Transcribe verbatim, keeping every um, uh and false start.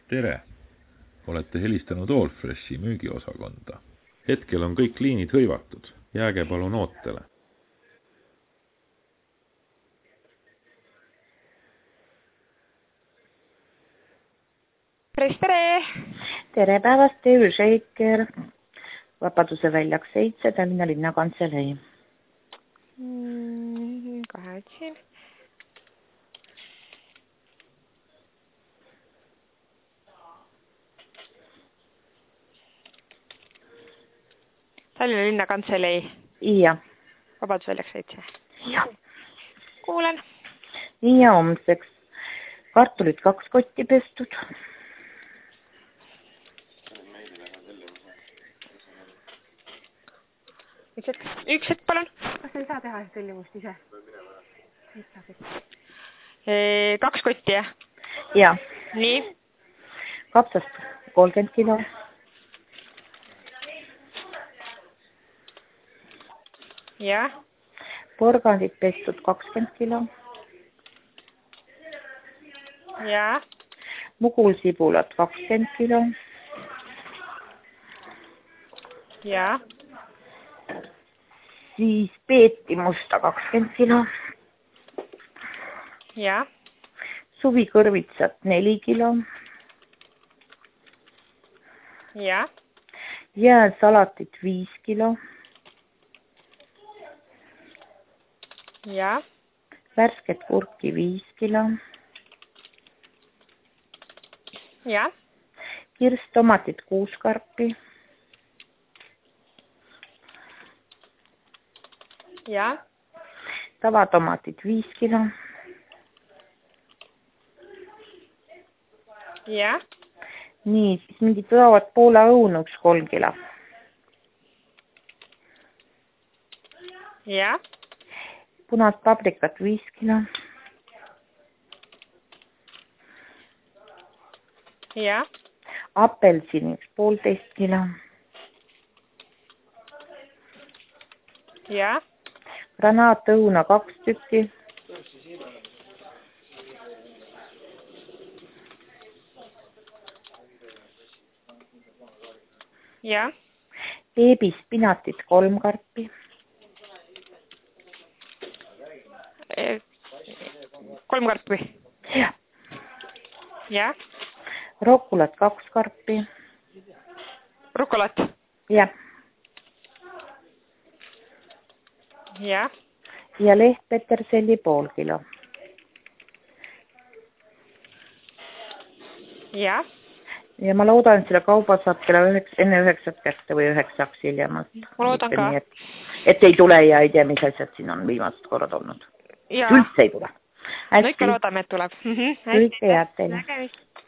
Tere! Olete helistanud Allfreshi müügiosakonda. Hetkel on kõik liinid hõivatud. Jääge palun ootele. Tere, tere! Tere päevast, Teevi Šeiker, Vabaduse väljak seitse, Tallinna linnakantselei. Mm, kohe otsin. Tallinna linnakantselei. Ja. Vabaduse väljak seitse. Ja. Kuulen. Nii ja homseks. Kartulid kaks kotti pestud. Üks hetk, üks hetk palun. Kas ei saa teha tellimust ise? E, kaks kotti, jah? Ja. Nii? Kapsast kolmkümmend kilo. Ja. Porgandid pestud kakskümmend kilo. Ja. Mugulsibulat kakskümmend kilo. Ja. Siis peeti musta kakskümmend kilo. Ja. Suvikõrvitsat neli kilo. Ja. Jääsalatit viis kilo. Ja. Värsket kurki viis kilo. Ja. Kirstomatit kuus karpi. Ja. Tavatomatit viis kilo. Ja. Nii, siis mingid võavad Poola õunu üks kolm kilo. Ja. Punast paprikat viis kilo. Ja. Apelsini üks poolteist kilo. Ja. Granaatõuna kaks tükki. Ja. Beebispinatit kolm karpi. E, kolm karpi. Ja. Ja. Rokulat kaks karpi. Rukolat. Ja. Ja. Ja lehtpeterselli pool kilo. Ja. Ja ma loodan, et selle kauba saab kella üheks, enne üheksat kätte või üheksaks hiljemalt. Ma loodan ka. Et, et ei tule ja ei tea, mis asjad siin on viimased korrad olnud. Ja. Üldse ei tule. No ikka loodame, et tuleb. Kõike head teile. Nägemist.